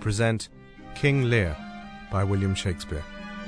present King Lear by William Shakespeare.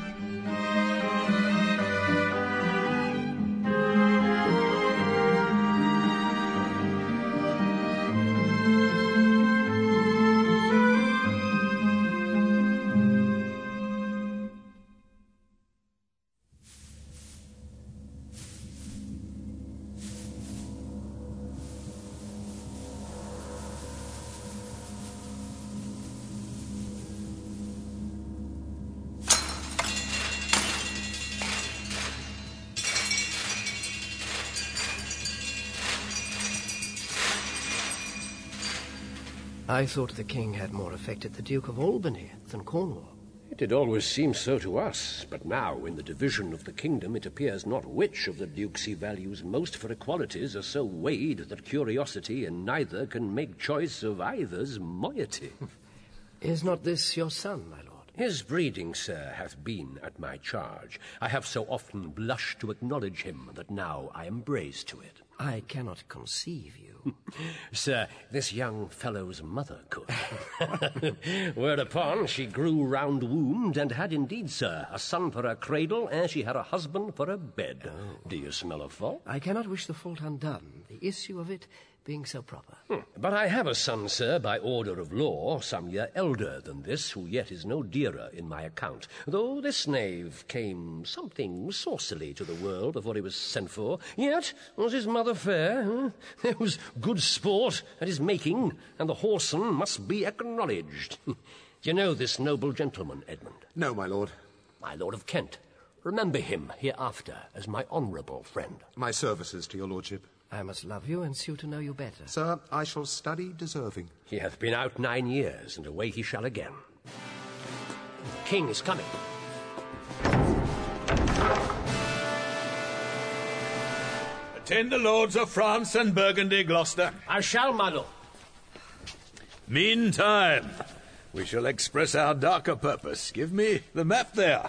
I thought the king had more affected the Duke of Albany than Cornwall. It did always seem so to us, but now, in the division of the kingdom, it appears not which of the dukes he values most for equalities are so weighed that curiosity in neither can make choice of either's moiety. Is not this your son, my lord? His breeding, sir, hath been at my charge. I have so often blushed to acknowledge him that now I am braced to it. I cannot conceive you. Sir, this young fellow's mother could. Whereupon she grew round-wombed, and had indeed, sir, a son for her cradle, ere she had a husband for her bed. Oh. Do you smell a fault? I cannot wish the fault undone, the issue of it being so proper. But I have a son, sir, by order of law, some year elder than this, who yet is no dearer in my account, though this knave came something saucily to the world before he was sent for. Yet was his mother fair? There was good sport at his making, and the whoreson must be acknowledged. Do you know this noble gentleman, Edmund? No, my lord. My lord of Kent. Remember him hereafter as my honourable friend. My services to your lordship. I must love you and sue to know you better. Sir, I shall study deserving. He hath been out 9 years, and away he shall again. The king is coming. Attend the lords of France and Burgundy, Gloucester. I shall, my lord. Meantime, we shall express our darker purpose. Give me the map there.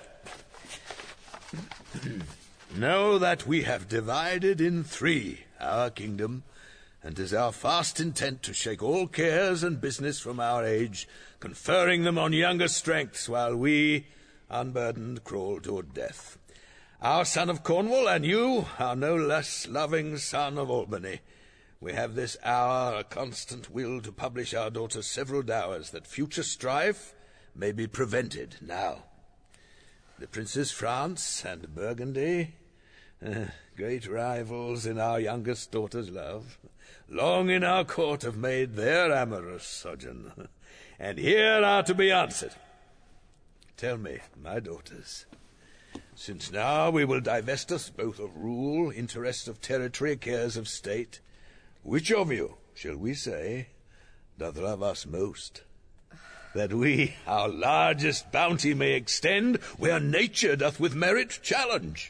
Know that we have divided in 3 our kingdom, and 'tis our fast intent to shake all cares and business from our age, conferring them on younger strengths, while we, unburdened, crawl toward death. Our son of Cornwall, and you, our no less loving son of Albany, we have this hour a constant will to publish our daughter's several dowers, that future strife may be prevented now. The Princes France and Burgundy, great rivals in our youngest daughter's love, long in our court have made their amorous sojourn, and here are to be answered. Tell me, my daughters, since now we will divest us both of rule, interest of territory, cares of state, which of you, shall we say, doth love us most, that we our largest bounty may extend where nature doth with merit challenge?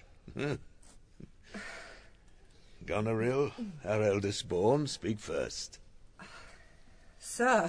Goneril, our eldest born, speak first. Sir,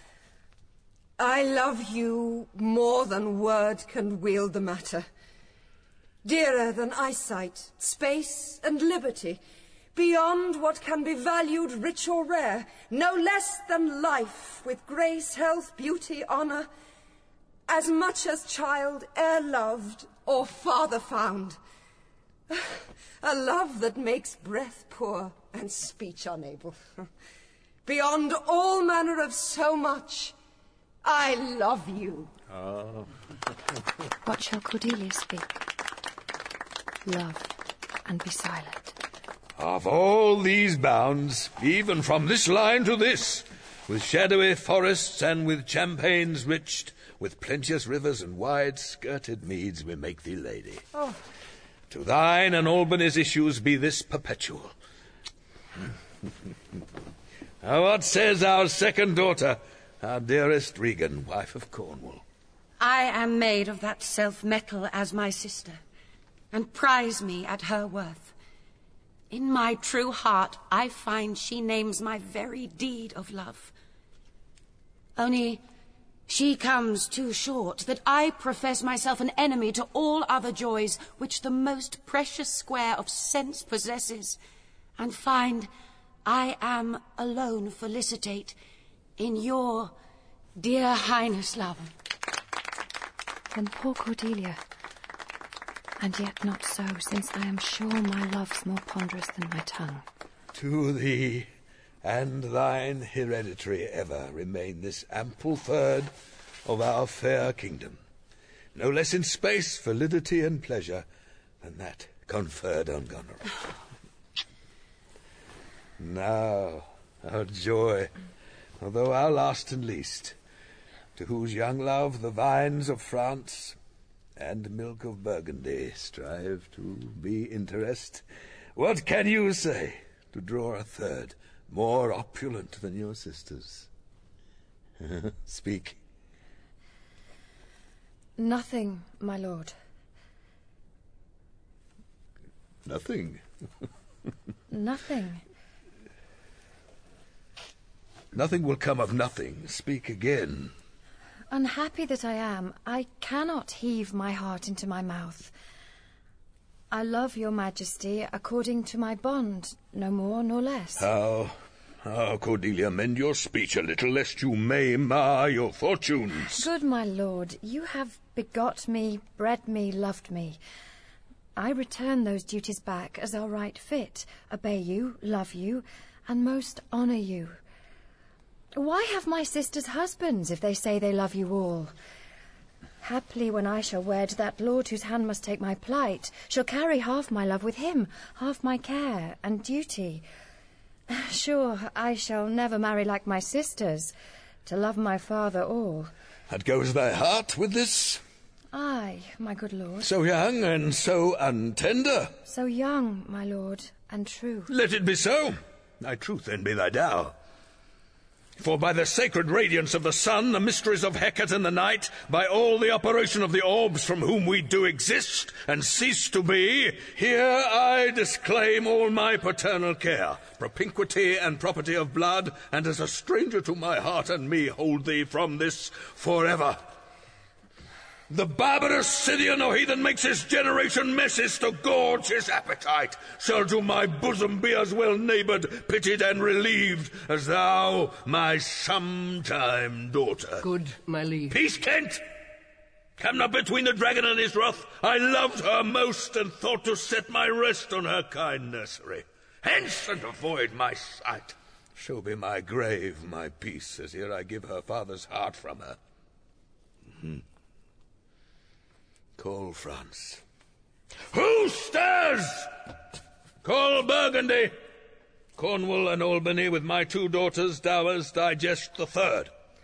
I love you more than word can wield the matter. Dearer than eyesight, space, and liberty, beyond what can be valued rich or rare, no less than life, with grace, health, beauty, honour, as much as child e'er loved or father found. A love that makes breath poor and speech unable. Beyond all manner of so much, I love you. Oh. What shall Cordelia speak? Love, and be silent. Of all these bounds, even from this line to this, with shadowy forests and with champaigns riched, with plenteous rivers and wide-skirted meads, we make thee lady. Oh. To thine and Albany's issues be this perpetual. Now what says our second daughter, our dearest Regan, wife of Cornwall? I am made of that self-metal as my sister, and prize me at her worth. In my true heart I find she names my very deed of love. Only she comes too short, that I profess myself an enemy to all other joys which the most precious square of sense possesses, and find I am alone felicitate in your Dear Highness, love. Then poor Cordelia. And yet not so, since I am sure my love's more ponderous than my tongue. To thee and thine hereditary ever remain this ample third of our fair kingdom, no less in space, validity, and pleasure than that conferred on Goneril. Now, our joy, although our last and least, to whose young love the vines of France and milk of Burgundy strive to be interest, what can you say to draw a third, more opulent than your sisters? Speak. Nothing, my lord. Nothing? Nothing. Nothing will come of nothing. Speak again. Unhappy that I am, I cannot heave my heart into my mouth. I love your majesty according to my bond, no more nor less. How, Cordelia, mend your speech a little, lest you may mar your fortunes. Good my lord, you have begot me, bred me, loved me. I return those duties back as are right fit, obey you, love you, and most honour you. Why have my sisters husbands if they say they love you all? Haply when I shall wed, that lord whose hand must take my plight shall carry half my love with him, half my care and duty. Sure, I shall never marry like my sisters, to love my father all. And goes thy heart with this? Aye, my good lord. So young and so untender? So young, my lord, and true. Let it be so. Thy truth then be thy dower. For by the sacred radiance of the sun, the mysteries of Hecate and the night, by all the operation of the orbs from whom we do exist and cease to be, here I disclaim all my paternal care, propinquity and property of blood, and as a stranger to my heart and me hold thee from this forever. The barbarous Scythian or heathen makes his generation messes to gorge his appetite, shall to my bosom be as well neighboured, pitied, and relieved as thou, my sometime daughter. Good, my liege. Peace, Kent! Come not between the dragon and his wrath. I loved her most, and thought to set my rest on her kind nursery. Hence, and avoid my sight. So be my grave, my peace, as here I give her father's heart from her. Call France. Who stirs? Call Burgundy. Cornwall and Albany with my 2 daughters' dowers digest the third.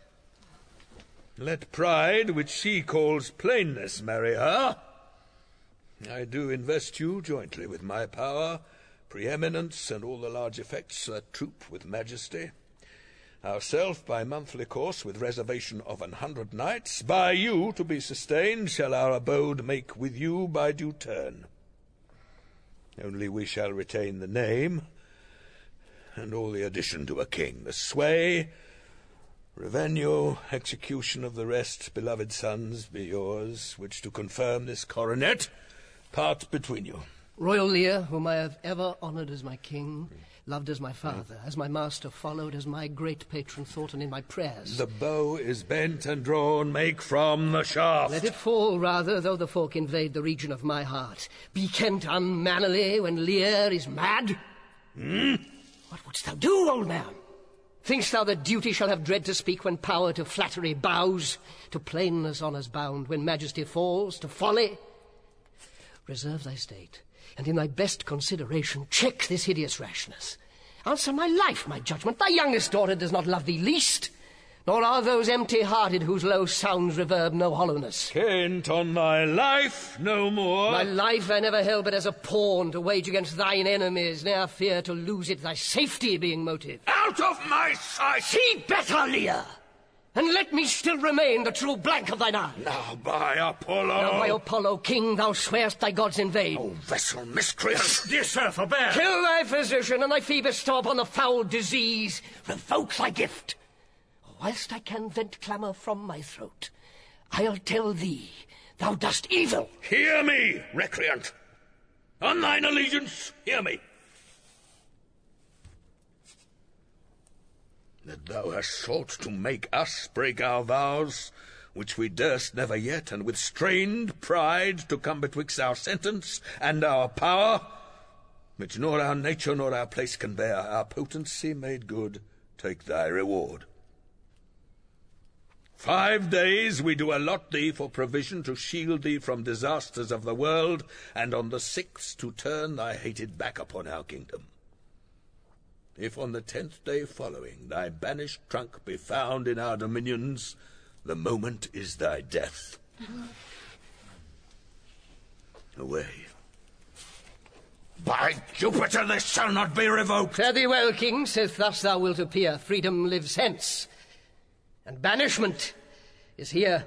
Let pride, which she calls plainness, marry her. I do invest you jointly with my power, preeminence, and all the large effects that troop with majesty. Ourself by monthly course, with reservation of 100 knights, by you to be sustained, shall our abode make with you by due turn. Only we shall retain the name, and all the addition to a king, the sway, revenue, execution of the rest, beloved sons, be yours, which to confirm this coronet, part between you. Royal Lear, whom I have ever honoured as my king, loved as my father, as my master, followed as my great patron thought, and in my prayers. The bow is bent and drawn, make from the shaft. Let it fall, rather, though the fork invade the region of my heart. Be Kent unmannerly when Lear is mad? What wouldst thou do, old man? Think'st thou that duty shall have dread to speak when power to flattery bows, to plainness honours bound, when majesty falls, to folly? Reserve thy state, and in thy best consideration check this hideous rashness. Answer my life, my judgment. Thy youngest daughter does not love thee least, nor are those empty-hearted whose low sounds reverb no hollowness. Kent, on thy life, no more. My life I never held but as a pawn to wage against thine enemies, ne'er fear to lose it, thy safety being motive. Out of my sight! See better, Lear, and let me still remain the true blank of thine eye. Now by Apollo! Now by Apollo, king, thou swearst thy gods in vain. O vessel miscreant! Dear sir, forbear! Kill thy physician, and thy fee bestow upon the foul disease. Revoke thy gift. Whilst I can vent clamour from my throat, I'll tell thee thou dost evil. Hear me, recreant! On thine allegiance, hear me! that thou hast sought to make us break our vows, which we durst never yet, and with strained pride to come betwixt our sentence and our power, which nor our nature nor our place can bear, our potency made good, take thy reward. 5 days we do allot thee for provision to shield thee from disasters of the world, and on the 6th to turn thy hated back upon our kingdom. If on the 10th day following thy banished trunk be found in our dominions, the moment is thy death. Away. By Jupiter, this shall not be revoked. Fare thee well, King, sith thus thou wilt appear. Freedom lives hence, and banishment is here.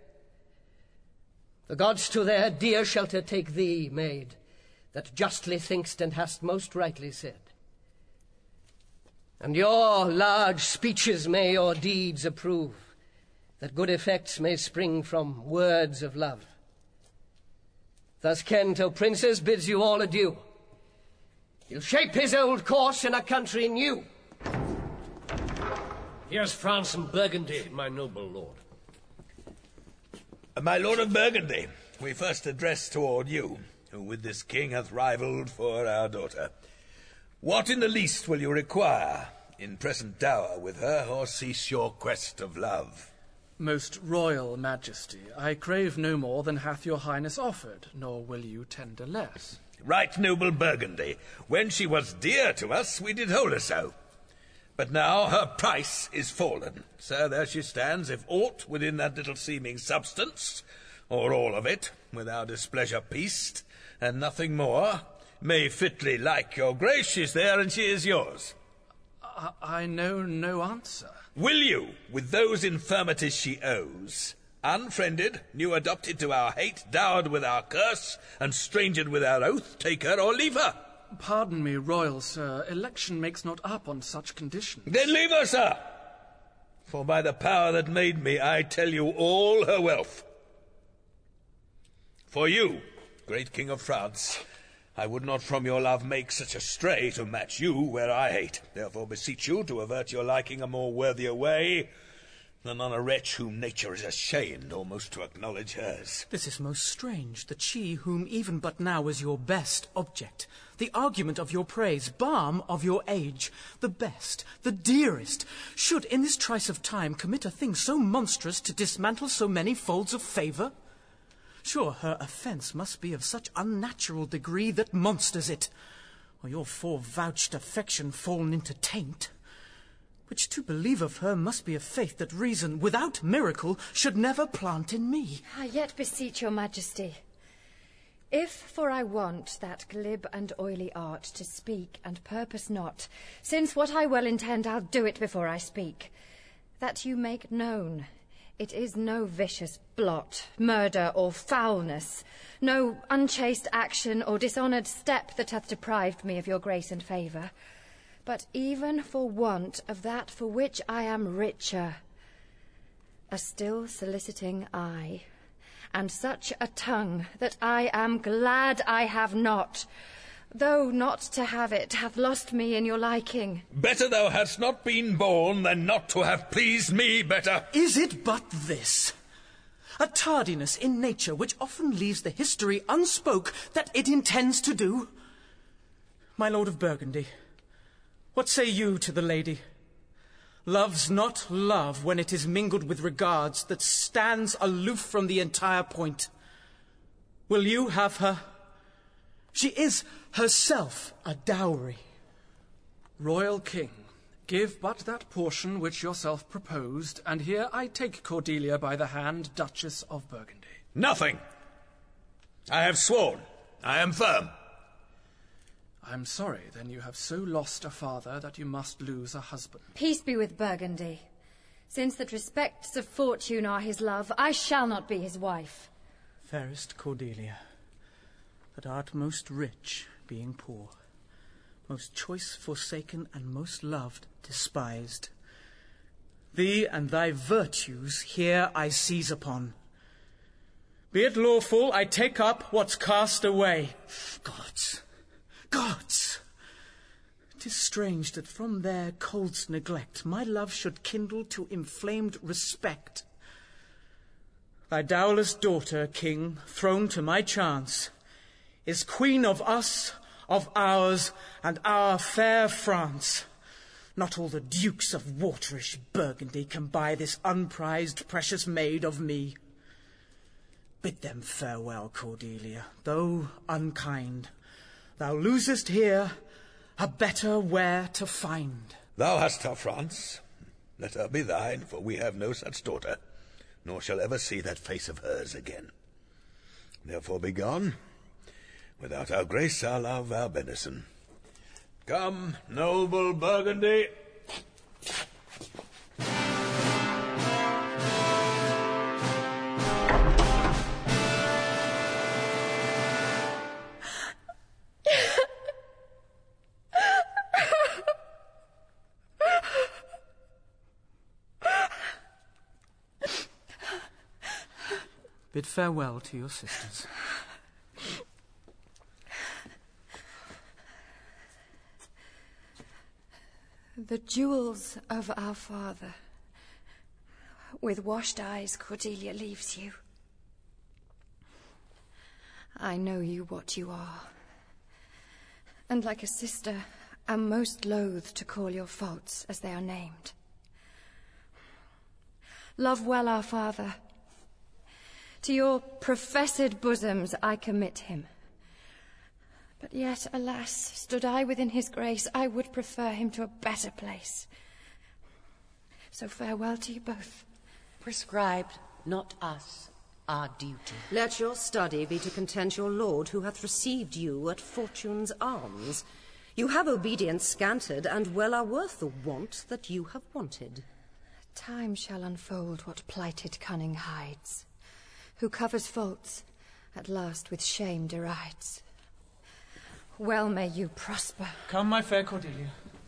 The gods to their dear shelter take thee, maid, that justly think'st and hast most rightly said. And your large speeches may your deeds approve, that good effects may spring from words of love. Thus Kent, O princes, bids you all adieu. He'll shape his old course in a country new. Here's France and Burgundy, my noble lord. My lord of Burgundy, we first address toward you, who with this king hath rivalled for our daughter. What in the least will you require in present dower with her, or cease your quest of love? Most royal majesty, I crave no more than hath your highness offered, nor will you tender less. Right noble Burgundy, when she was dear to us, we did hold her so. But now her price is fallen. So there she stands, if aught within that little seeming substance, or all of it, with our displeasure pieced, and nothing more, may fitly like your grace. She's there, and she is yours. I know no answer. Will you, with those infirmities she owes, unfriended, new adopted to our hate, dowered with our curse, and strangered with our oath, take her or leave her? Pardon me, royal sir, election makes not up on such conditions. Then leave her, sir! For by the power that made me, I tell you all her wealth. For you, great King of France, I would not from your love make such a stray to match you where I hate. Therefore beseech you to avert your liking a more worthier way than on a wretch whom nature is ashamed almost to acknowledge hers. This is most strange, that she, whom even but now was your best object, the argument of your praise, balm of your age, the best, the dearest, should in this trice of time commit a thing so monstrous to dismantle so many folds of favour? Sure, her offence must be of such unnatural degree that monsters it, or your fore-vouched affection fallen into taint. Which to believe of her must be a faith that reason, without miracle, should never plant in me. I yet beseech your majesty, if for I want that glib and oily art to speak and purpose not, since what I well intend I'll do it before I speak, that you make known it is no vicious blot, murder, or foulness, no unchaste action or dishonoured step that hath deprived me of your grace and favour, but even for want of that for which I am richer, a still soliciting eye, and such a tongue that I am glad I have not, though not to have it hath lost me in your liking. Better thou hadst not been born than not to have pleased me better. Is it but this? A tardiness in nature which often leaves the history unspoke that it intends to do? My lord of Burgundy, what say you to the lady? Love's not love when it is mingled with regards that stands aloof from the entire point. Will you have her? She is herself a dowry. Royal King, give but that portion which yourself proposed, and here I take Cordelia by the hand, Duchess of Burgundy. Nothing. I have sworn. I am firm. I am sorry, then you have so lost a father that you must lose a husband. Peace be with Burgundy. Since that respects of fortune are his love, I shall not be his wife. Fairest Cordelia, that art most rich, being poor, most choice forsaken, and most loved despised. Thee and thy virtues here I seize upon. Be it lawful, I take up what's cast away. Gods! 'Tis strange that from their cold's neglect my love should kindle to inflamed respect. Thy dowerless daughter, king, thrown to my chance, is queen of us, of ours, and our fair France. Not all the dukes of waterish Burgundy can buy this unprized precious maid of me. Bid them farewell, Cordelia, though unkind. Thou losest here a better where to find. Thou hast her, France. Let her be thine, for we have no such daughter, nor shall ever see that face of hers again. Therefore be gone. Without our grace, our love, our benison. Come, noble Burgundy. Bid farewell to your sisters. The jewels of our father. With washed eyes, Cordelia leaves you. I know you what you are, and like a sister, am most loath to call your faults as they are named. Love well our father. To your professed bosoms I commit him. But yet, alas, stood I within his grace, I would prefer him to a better place. So farewell to you both. Prescribed, not us, our duty. Let your study be to content your lord, who hath received you at fortune's arms. You have obedience scanted, and well are worth the want that you have wanted. Time shall unfold what plighted cunning hides. Who covers faults, at last with shame derides. Well may you prosper. Come, my fair Cordelia.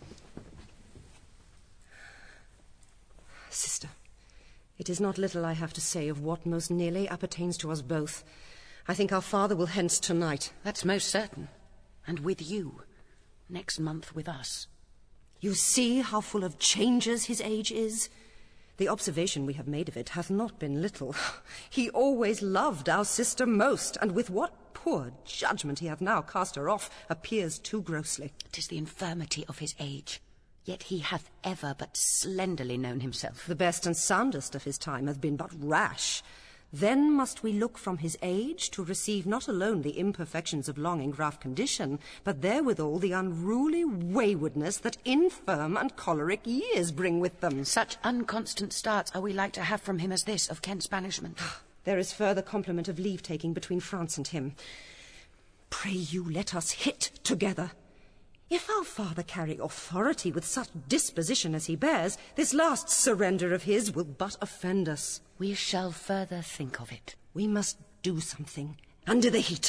Sister, it is not little I have to say of what most nearly appertains to us both. I think our father will hence tonight. That's most certain. And with you. Next month with us. You see how full of changes his age is? The observation we have made of it hath not been little. He always loved our sister most, and with what poor judgment he hath now cast her off appears too grossly. 'Tis the infirmity of his age. Yet he hath ever but slenderly known himself. The best and soundest of his time hath been but rash. Then must we look from his age to receive not alone the imperfections of long and rough condition, but therewithal the unruly waywardness that infirm and choleric years bring with them. Such unconstant starts are we like to have from him as this of Kent's banishment. There is further compliment of leave-taking between France and him. Pray you, let us hit together. If our father carry authority with such disposition as he bears, this last surrender of his will but offend us. We shall further think of it. We must do something under the heat.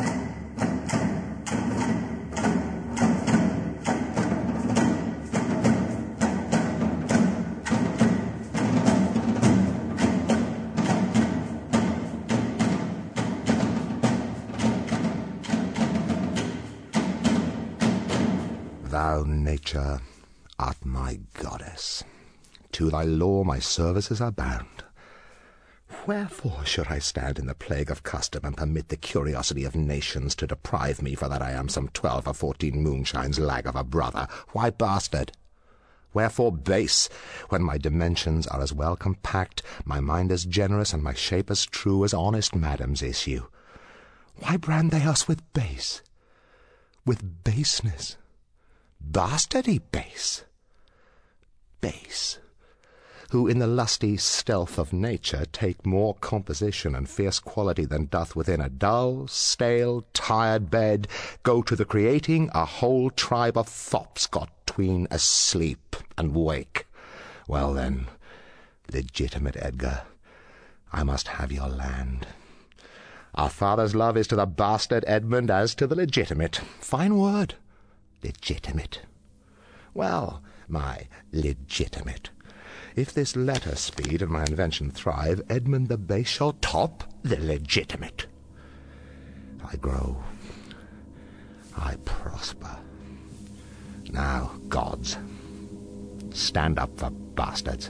Thou, nature, art my goddess. To thy law my services are bound. Wherefore should I stand in the plague of custom and permit the curiosity of nations to deprive me for that I am some 12 or 14 moonshines lag of a brother? Why bastard? Wherefore base, when my dimensions are as well compact, my mind as generous, and my shape as true as honest madam's issue? Why brand they us with base? With baseness? Bastardy base? Base, who in the lusty stealth of nature take more composition and fierce quality than doth within a dull, stale, tired bed, go to the creating a whole tribe of fops got tween asleep and wake. Well then, legitimate Edgar, I must have your land. Our father's love is to the bastard Edmund as to the legitimate. Fine word, legitimate. Well, my legitimate, if this letter speed and my invention thrive, Edmund the base shall top the legitimate. I grow, I prosper, Now, gods, stand up for bastards.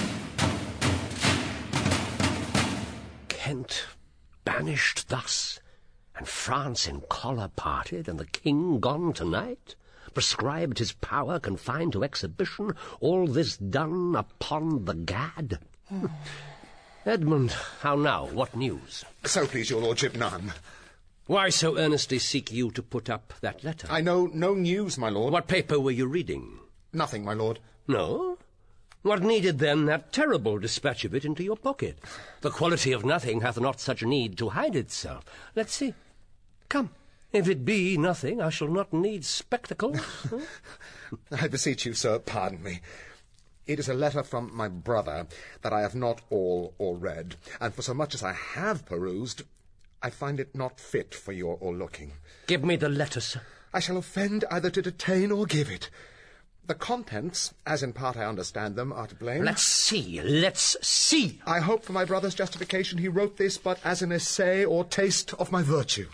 Kent banished thus, and France in choler parted, and the king gone tonight, prescribed his power confined to exhibition, all this done upon the gad. Edmund, how now? What news? So please your lordship, none. Why so earnestly seek you to put up that letter? I know no news, my lord. What paper were you reading? Nothing, my lord. No? What needed then that terrible dispatch of it into your pocket? The quality of nothing hath not such need to hide itself. Let's see. Come. If it be nothing, I shall not need spectacles. I beseech you, sir, pardon me. It is a letter from my brother that I have not all read, and for so much as I have perused, I find it not fit for your looking. Give me the letter, sir. I shall offend either to detain or give it. The contents, as in part I understand them, are to blame. Let's see. I hope for my brother's justification he wrote this but as an essay or taste of my virtue.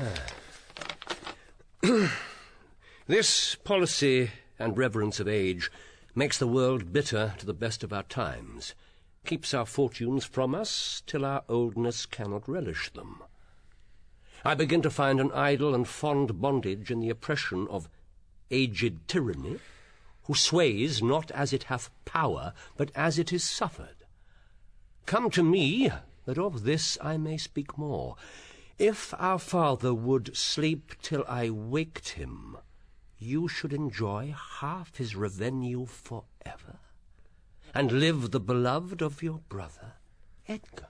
This policy and reverence of age makes the world bitter to the best of our times, keeps our fortunes from us till our oldness cannot relish them. I begin to find an idle and fond bondage in the oppression of aged tyranny, who sways not as it hath power, but as it is suffered. Come to me, that of this I may speak more. If our father would sleep till I waked him, you should enjoy half his revenue forever, and live the beloved of your brother, Edgar.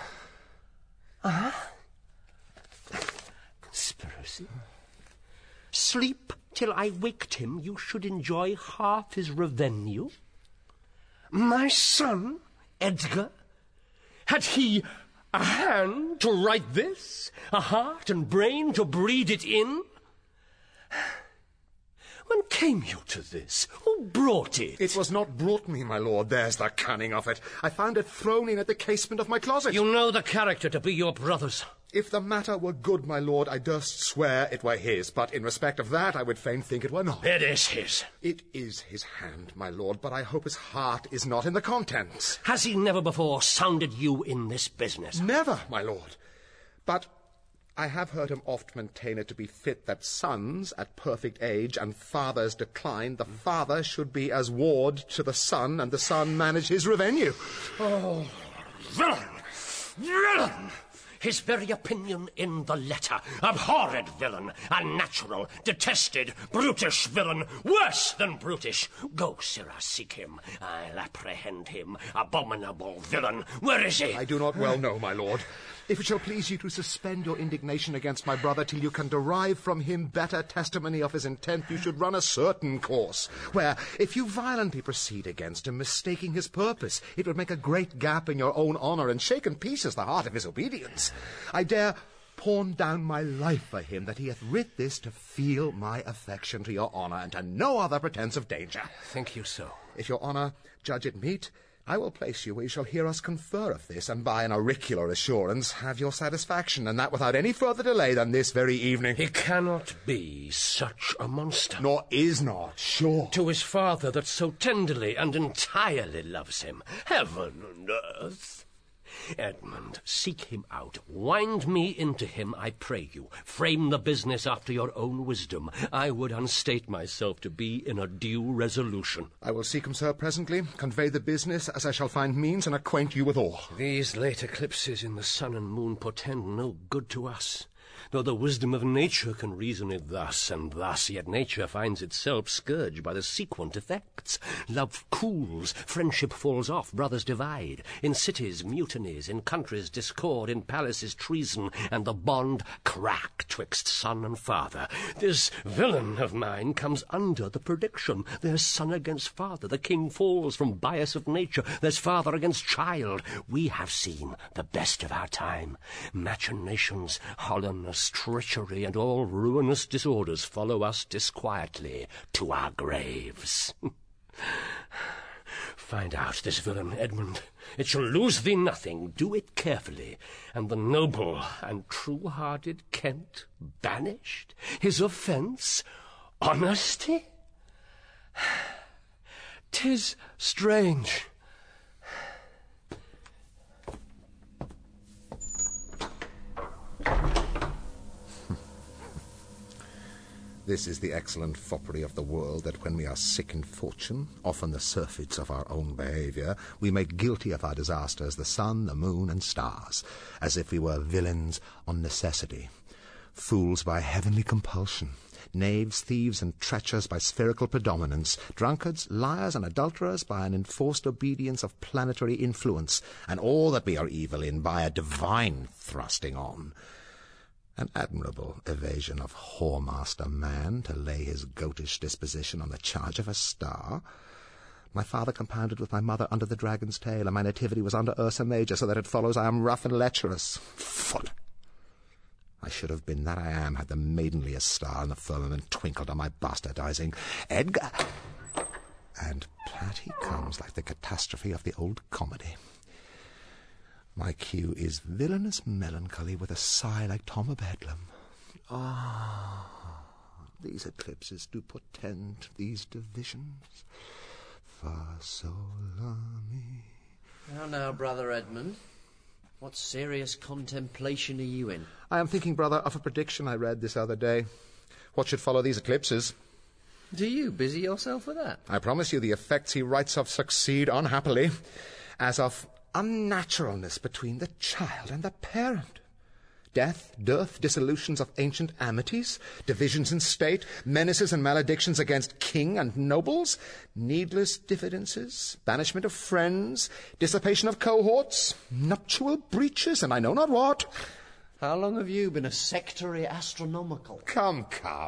Conspiracy. Sleep till I waked him, you should enjoy half his revenue. My son, Edgar, had he a hand to write this, a heart and brain to breed it in? When came you to this? Who brought it? It was not brought me, my lord. There's the cunning of it. I found it thrown in at the casement of my closet. You know the character to be your brother's. If the matter were good, my lord, I durst swear it were his, but in respect of that I would fain think it were not. It is his. It is his hand, my lord, but I hope his heart is not in the contents. Has he never before sounded you in this business? Never, my lord. But I have heard him oft maintain it to be fit that sons at perfect age and fathers decline, the father should be as ward to the son, and the son manage his revenue. Oh, villain! Villain! His very opinion in the letter. Abhorred villain, unnatural, detested, brutish villain, worse than brutish. Go, sirrah, seek him. I'll apprehend him. Abominable villain. Where is he? I do not well know, my lord. If it shall please you to suspend your indignation against my brother till you can derive from him better testimony of his intent, you should run a certain course, where, if you violently proceed against him, mistaking his purpose, it would make a great gap in your own honour, and shake in pieces the heart of his obedience. I dare pawn down my life for him that he hath writ this to feel my affection to your honour, and to no other pretence of danger. Think you so? If your honour judge it meet, I will place you where you shall hear us confer of this, and by an auricular assurance have your satisfaction, and that without any further delay than this very evening. He cannot be such a monster. Nor is not, sure. To his father that so tenderly and entirely loves him. Heaven and earth! Edmund, seek him out. Wind me into him, I pray you. Frame the business after your own wisdom. I would unstate myself to be in a due resolution. I will seek him, sir, presently, convey the business as I shall find means, and acquaint you with all. These late eclipses in the sun and moon portend no good to us. Though the wisdom of nature can reason it thus and thus, yet nature finds itself scourged by the sequent effects. Love cools, friendship falls off, brothers divide. In cities, mutinies, in countries, discord, in palaces, treason, and the bond crack twixt son and father. This villain of mine comes under the prediction. There's son against father, the king falls from bias of nature, there's father against child. We have seen the best of our time. Machinations, hollowness, treachery, and all ruinous disorders follow us disquietly to our graves. Find out this villain, Edmund. It shall lose thee nothing. Do it carefully. And the noble and true-hearted Kent banished? His offence? Honesty? 'Tis strange. This is the excellent foppery of the world, that when we are sick in fortune, often the surfeits of our own behaviour, we make guilty of our disasters the sun, the moon, and stars, as if we were villains on necessity, fools by heavenly compulsion, knaves, thieves, and treachers by spherical predominance, drunkards, liars, and adulterers by an enforced obedience of planetary influence, and all that we are evil in by a divine thrusting on. An admirable evasion of whoremaster man, to lay his goatish disposition on the charge of a star. My father compounded with my mother under the dragon's tail, and my nativity was under Ursa Major, so that it follows I am rough and lecherous. Foot! I should have been that I am, had the maidenliest star in the firmament twinkled on my bastardizing. Edgar! And plat he comes like the catastrophe of the old comedy. My cue is villainous melancholy with a sigh like Tom of Bedlam. Ah, these eclipses do portend these divisions. Fa sol la mi. Now, Brother Edmund, what serious contemplation are you in? I am thinking, brother, of a prediction I read this other day. What should follow these eclipses? Do you busy yourself with that? I promise you the effects he writes of succeed unhappily, as of unnaturalness between the child and the parent. Death, dearth, dissolutions of ancient amities, divisions in state, menaces and maledictions against king and nobles, needless diffidences, banishment of friends, dissipation of cohorts, nuptial breaches, and I know not what. How long have you been a sectary astronomical? Come.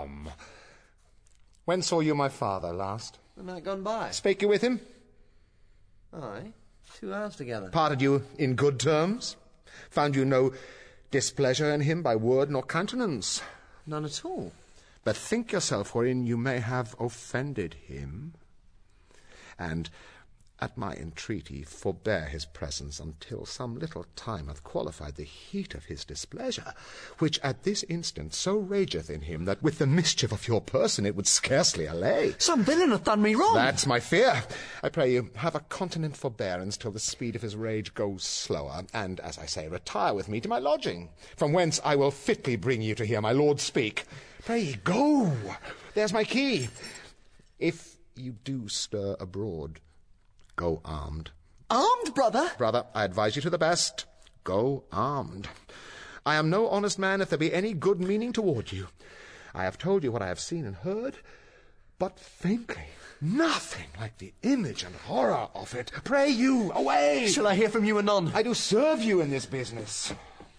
When saw you my father last? The night gone by. Spake you with him? Aye, 2 hours together. Parted you in good terms? Found you no displeasure in him by word nor countenance? None at all. But think yourself wherein you may have offended him, and at my entreaty forbear his presence until some little time hath qualified the heat of his displeasure, which at this instant so rageth in him that with the mischief of your person it would scarcely allay. Some villain hath done me wrong. That's my fear. I pray you, have a continent forbearance till the speed of his rage goes slower, and, as I say, retire with me to my lodging, from whence I will fitly bring you to hear my lord speak. Pray ye, go. There's my key. If you do stir abroad, go armed. Armed, brother? Brother, I advise you to the best. Go armed. I am no honest man if there be any good meaning toward you. I have told you what I have seen and heard, but faintly. Nothing like the image and horror of it. Pray you, away! Shall I hear from you anon? I do serve you in this business.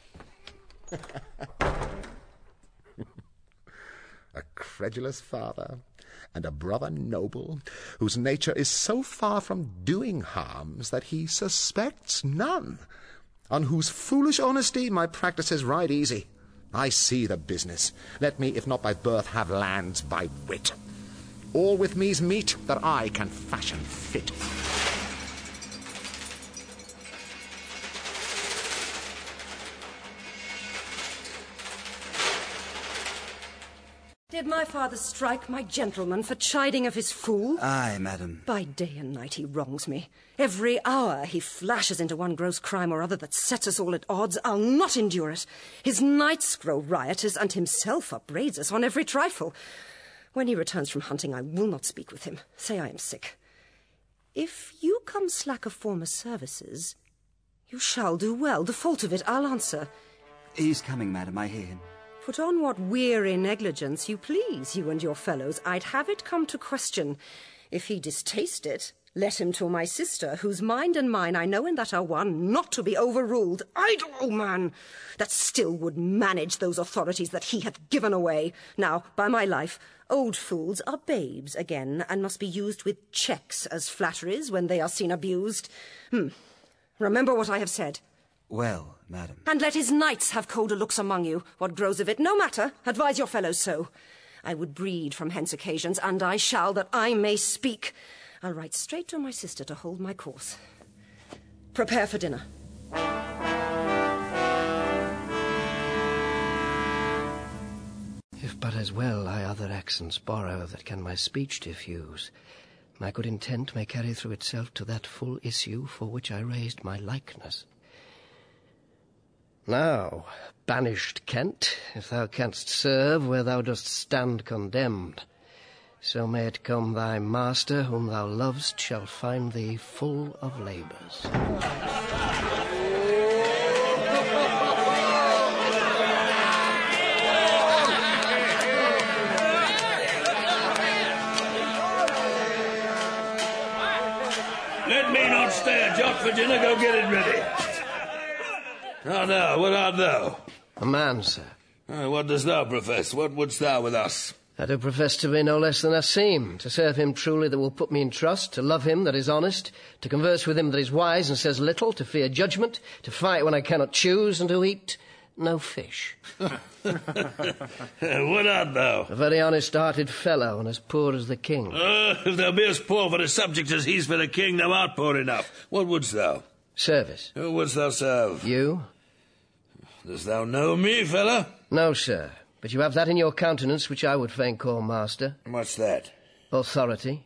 A credulous father, and a brother noble, whose nature is so far from doing harms that he suspects none, on whose foolish honesty my practices ride easy. I see the business. Let me, if not by birth, have lands by wit. All with me's meet that I can fashion fit. Did my father strike my gentleman for chiding of his fool? Aye, madam. By day and night he wrongs me. Every hour he flashes into one gross crime or other that sets us all at odds. I'll not endure it. His nights grow riotous, and himself upbraids us on every trifle. When he returns from hunting, I will not speak with him. Say I am sick. If you come slack of former services, you shall do well. The fault of it I'll answer. He's coming, madam, I hear him. Put on what weary negligence you please, you and your fellows. I'd have it come to question. If he distaste it, let him to my sister, whose mind and mine I know in that are one, not to be overruled. Idle man, that still would manage those authorities that he hath given away. Now, by my life, old fools are babes again, and must be used with checks as flatteries when they are seen abused. Remember what I have said. Well, madam. And let his knights have colder looks among you. What grows of it, no matter. Advise your fellows so. I would breed from hence occasions, and I shall, that I may speak. I'll write straight to my sister to hold my course. Prepare for dinner. If but as well I other accents borrow that can my speech diffuse, my good intent may carry through itself to that full issue for which I raised my likeness. Now, banished Kent, if thou canst serve where thou dost stand condemned, so may it come thy master whom thou lovest shall find thee full of labours. Let me not stay a jot for dinner. Go get it ready. Now, what art thou? A man, sir. What dost thou profess? What wouldst thou with us? I do profess to be no less than Asim, to serve him truly that will put me in trust, to love him that is honest, to converse with him that is wise and says little, to fear judgment, to fight when I cannot choose, and to eat no fish. What art thou? A very honest-hearted fellow, and as poor as the king. If thou be as poor for a subject as he's for the king, thou art poor enough. What wouldst thou? Service. Who wouldst thou serve? You? Dost thou know me, fella? No, sir. But you have that in your countenance which I would fain call master. What's that? Authority.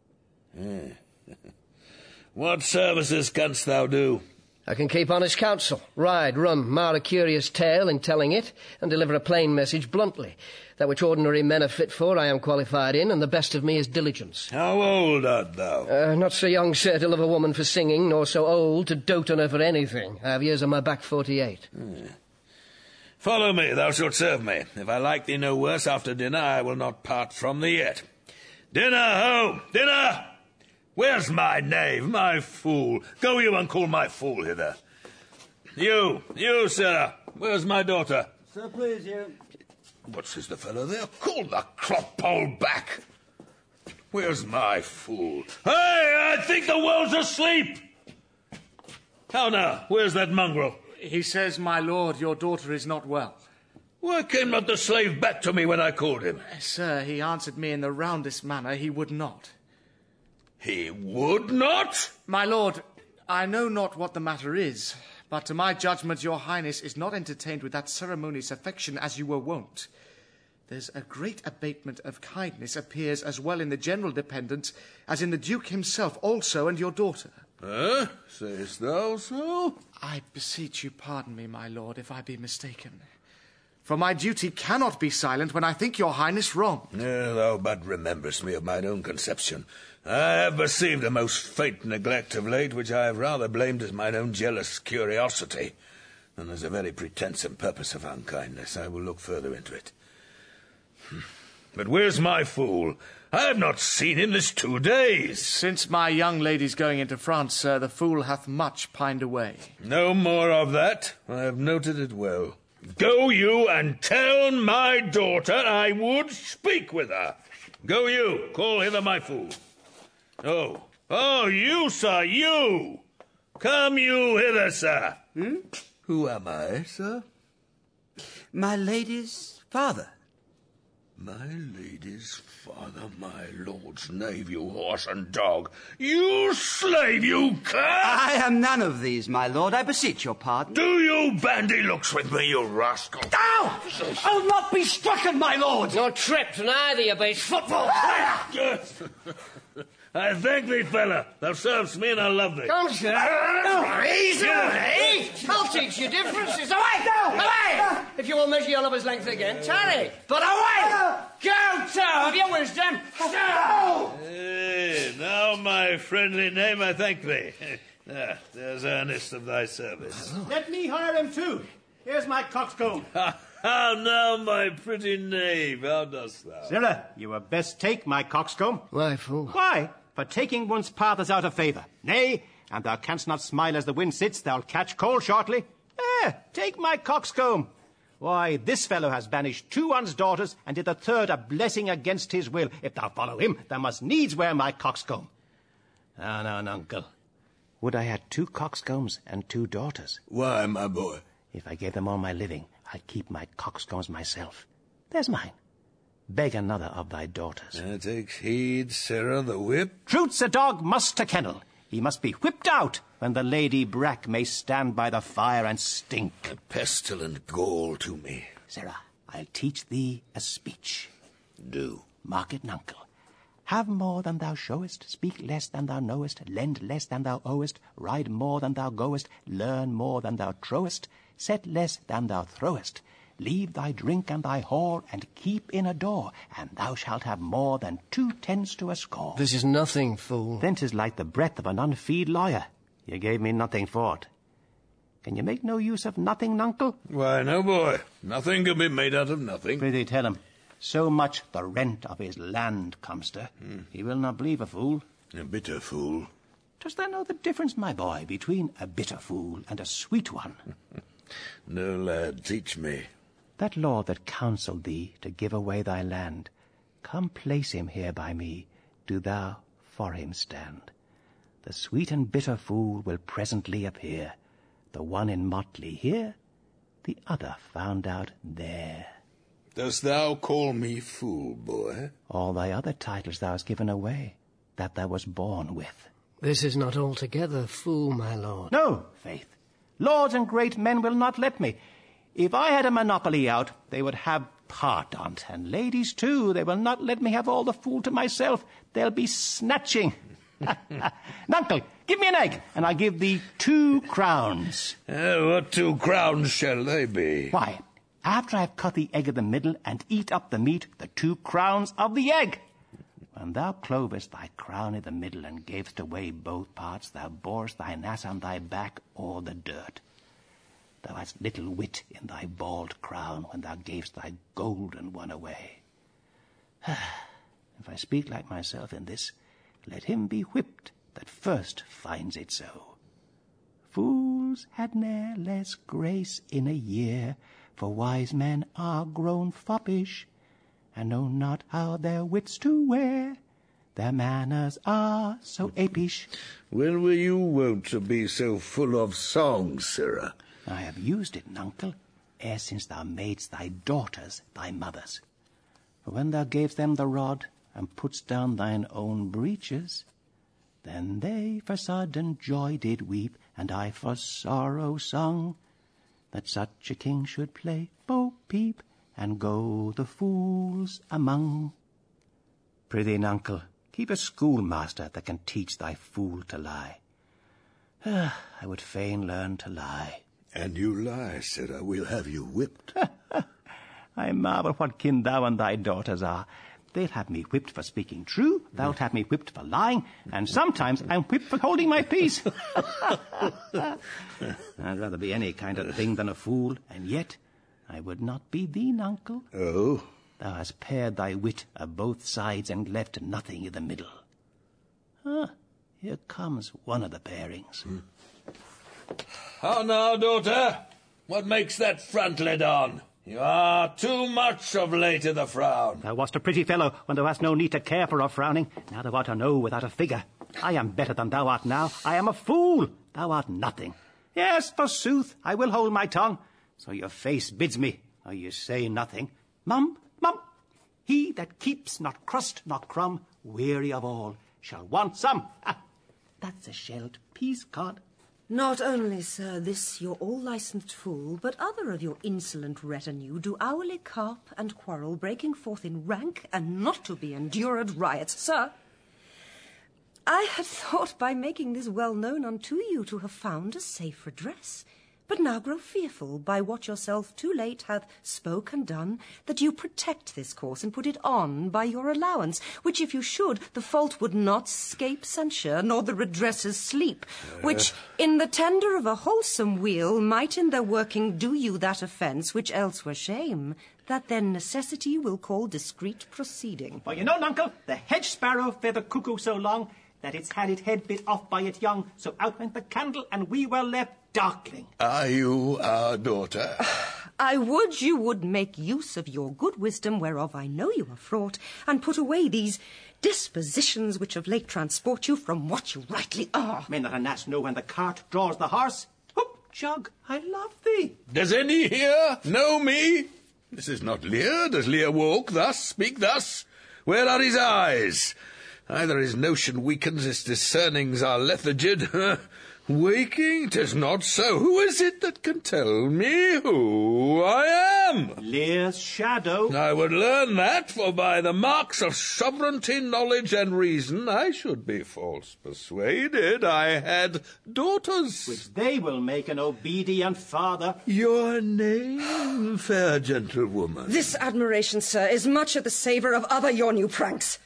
What services canst thou do? I can keep honest counsel, ride, run, mar a curious tale in telling it, and deliver a plain message bluntly. That which ordinary men are fit for I am qualified in, and the best of me is diligence. How old art thou? Not so young, sir, to love a woman for singing, nor so old to dote on her for anything. I have years on my back 48. Follow me, thou shalt serve me. If I like thee no worse after dinner, I will not part from thee yet. Dinner, ho! Dinner! Where's my knave, my fool? Go you and call my fool hither. You, sir, where's my daughter? Sir, please, you. What says the fellow there? Call the clop-pole back. Where's my fool? Hey, I think the world's asleep! How now, where's that mongrel? He says, my lord, your daughter is not well. Why came not the slave back to me when I called him? Sir, he answered me in the roundest manner he would not. He would not? My lord, I know not what the matter is, but to my judgment your highness is not entertained with that ceremonious affection as you were wont. There's a great abatement of kindness appears as well in the general dependents as in the duke himself also and your daughter. Sayest thou so? I beseech you pardon me, my lord, if I be mistaken. For my duty cannot be silent when I think your highness wrong. Thou but rememberest me of mine own conception. I have perceived a most faint neglect of late, which I have rather blamed as mine own jealous curiosity. And as a very pretence and purpose of unkindness, I will look further into it. But where's my fool? I have not seen him this 2 days. Since my young lady's going into France, sir, the fool hath much pined away. No more of that. I have noted it well. Go you and tell my daughter I would speak with her. Go you, call hither my fool. Oh, you, sir, you. Come you hither, sir. Who am I, sir? My lady's father. My lady's father, my lord's knave, you horse and dog. You slave, you cur! I am none of these, my lord. I beseech your pardon. Do you bandy looks with me, you rascal? Ow! I'll not be strucken, my lord! Nor tripped, neither, you base football. I thank thee, fella. Thou servest me and I love thee. Come, sir. Easy, I'll teach you differences. Away! Away! If you will measure your lover's length again, tarry. But away! Go, sir, of your wisdom. Now, my friendly name, I thank thee. There's earnest of thy service. Let me hire him too. Here's my coxcomb. How now, my pretty knave, how dost thou? Sirrah, you had best take my coxcomb. Why, fool? Why? For taking one's path is out of favour. Nay, and thou canst not smile as the wind sits, thou'll catch cold shortly. Take my coxcomb. Why, this fellow has banished 2 one's daughters, and did the 3rd a blessing against his will. If thou follow him, thou must needs wear my coxcomb. Now, uncle. Would I had 2 coxcombs and 2 daughters? Why, my boy? If I gave them all my living, I'd keep my coxcombs myself. There's mine. Beg another of thy daughters. Take heed, sirrah, the whip. Truth's a dog must to kennel. He must be whipped out when the Lady Brack may stand by the fire and stink. A pestilent gall to me. Sirrah, I'll teach thee a speech. Do. Mark it, nuncle. Have more than thou showest, speak less than thou knowest, lend less than thou owest, ride more than thou goest, learn more than thou trowest, set less than thou throwest. Leave thy drink and thy whore, and keep in a door, and thou shalt have more than 2/10 to a score. This is nothing, fool. Then 'tis like the breath of an unfeed lawyer. You gave me nothing for't. Can you make no use of nothing, nuncle? Why, no, boy. Nothing can be made out of nothing. Prithee tell him. So much the rent of his land comes to. He will not believe a fool. A bitter fool. Dost thou know the difference, my boy, between a bitter fool and a sweet one? No, lad, teach me. That lord that counselled thee to give away thy land, come place him here by me, do thou for him stand. The sweet and bitter fool will presently appear, the one in motley here, the other found out there. Dost thou call me fool, boy? All thy other titles thou hast given away, that thou wast born with. This is not altogether fool, my lord. No, faith. Lords and great men will not let me. If I had a monopoly out, they would have part on't, and ladies too. They will not let me have all the fool to myself. They'll be snatching. Nuncle, give me an egg, and I'll give thee 2 crowns. What 2 crowns shall they be? Why, after I've cut the egg in the middle and eat up the meat, the 2 crowns of the egg. When thou clovest thy crown in the middle and gavest away both parts, thou borest thine ass on thy back o'er the dirt. Thou hadst little wit in thy bald crown when thou gavest thy golden one away. If I speak like myself in this, let him be whipped that first finds it so. Fools had ne'er less grace in a year, for wise men are grown foppish, and know not how their wits to wear. Their manners are so apish. When were you wont to be so full of song, sirrah? I have used it, nuncle, ere since thou madest thy daughters thy mothers. For when thou gavest them the rod, and putst down thine own breeches, then they for sudden joy did weep, and I for sorrow sung, that such a king should play bo peep, and go the fools among. Prithee, nuncle, keep a schoolmaster that can teach thy fool to lie. I would fain learn to lie. And you lie, sirrah. We'll have you whipped. I marvel what kin thou and thy daughters are. They'll have me whipped for speaking true, thou'lt have me whipped for lying, and sometimes I'm whipped for holding my peace. I'd rather be any kind of thing than a fool, and yet I would not be thee, nuncle. Oh? Thou hast pared thy wit of both sides and left nothing in the middle. Here comes one of the pairings. How now, daughter? What makes that frontlet on? You are too much of late in the frown. Thou wast a pretty fellow when thou hast no need to care for a frowning. Now thou art a no without a figure. I am better than thou art now. I am a fool. Thou art nothing. Yes, forsooth, I will hold my tongue. So your face bids me, though you say nothing. Mum, mum, he that keeps not crust nor crumb, weary of all, shall want some. That's a shelled peas cod. Not only, sir, this your all-licensed fool, but other of your insolent retinue do hourly carp and quarrel, breaking forth in rank and not to be endured riots. Sir, I had thought by making this well known unto you to have found a safe redress, but now grow fearful by what yourself too late hath spoke and done, that you protect this course and put it on by your allowance, which if you should, the fault would not scape censure, nor the redressers sleep, which in the tender of a wholesome weal might in their working do you that offence which else were shame, that then necessity will call discreet proceeding. For you know, nuncle, the hedge sparrow fed the cuckoo so long that it's had its head bit off by it young, so out went the candle, and we were left darkling. Are you our daughter? I would you would make use of your good wisdom, whereof I know you are fraught, and put away these dispositions which of late transport you from what you rightly are. May not an ass know when the cart draws the horse? Whoop, Jug, I love thee. Does any here know me? This is not Lear. Does Lear walk thus, speak thus? Where are his eyes? Either his notion weakens, his discernings are lethargid, Waking? 'Tis not so. Who is it that can tell me who I am? Lear's shadow. I would learn that, for by the marks of sovereignty, knowledge, and reason, I should be false persuaded I had daughters. Which they will make an obedient father. Your name, fair gentlewoman? This admiration, sir, is much of the savour of other your new pranks.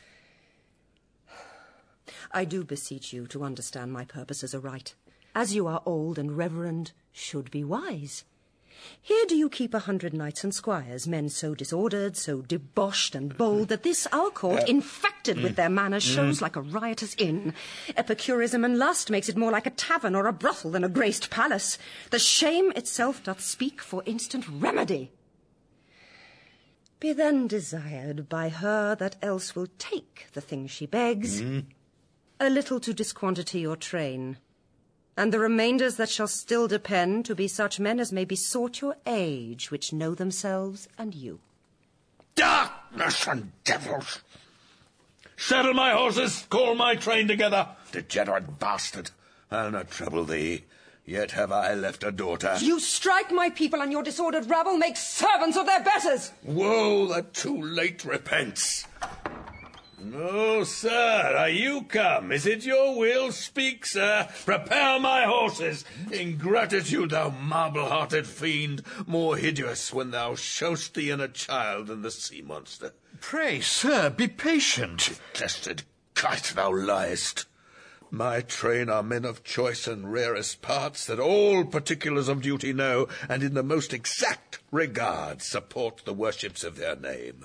I do beseech you to understand my purposes aright. As you are old and reverend, should be wise. Here do you keep 100 knights and squires, men so disordered, so debauched and bold, that this our court, infected with their manners, shows like a riotous inn. Epicurism and lust makes it more like a tavern or a brothel than a graced palace. The shame itself doth speak for instant remedy. Be then desired by her that else will take the thing she begs, a little to disquantity your train, and the remainders that shall still depend to be such men as may besort your age, which know themselves and you. Darkness and devils! Saddle my horses, call my train together. Degenerate bastard, I'll not trouble thee. Yet have I left a daughter. You strike my people, and your disordered rabble make servants of their betters. Woe that too late repents. No, sir, are you come? Is it your will? Speak, sir. Prepare my horses. Ingratitude, thou marble-hearted fiend, more hideous when thou show'st thee in a child than the sea monster. Pray, sir, be patient. Detested kite, thou liest. My train are men of choice and rarest parts, that all particulars of duty know, and in the most exact regard support the worships of their name.